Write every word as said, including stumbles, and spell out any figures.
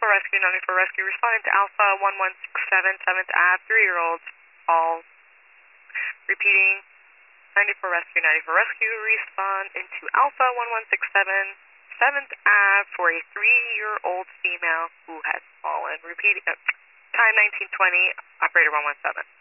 Rescue, ninety-four Rescue, responding to Alpha one one six seven, seventh Ave, three-year-olds, all. Repeating, ninety-four Rescue, ninety-four Rescue, respond into Alpha one one six seven, seventh Ave for a three-year-old female who has fallen. Repeating, uh, time nineteen twenty, operator one one seven.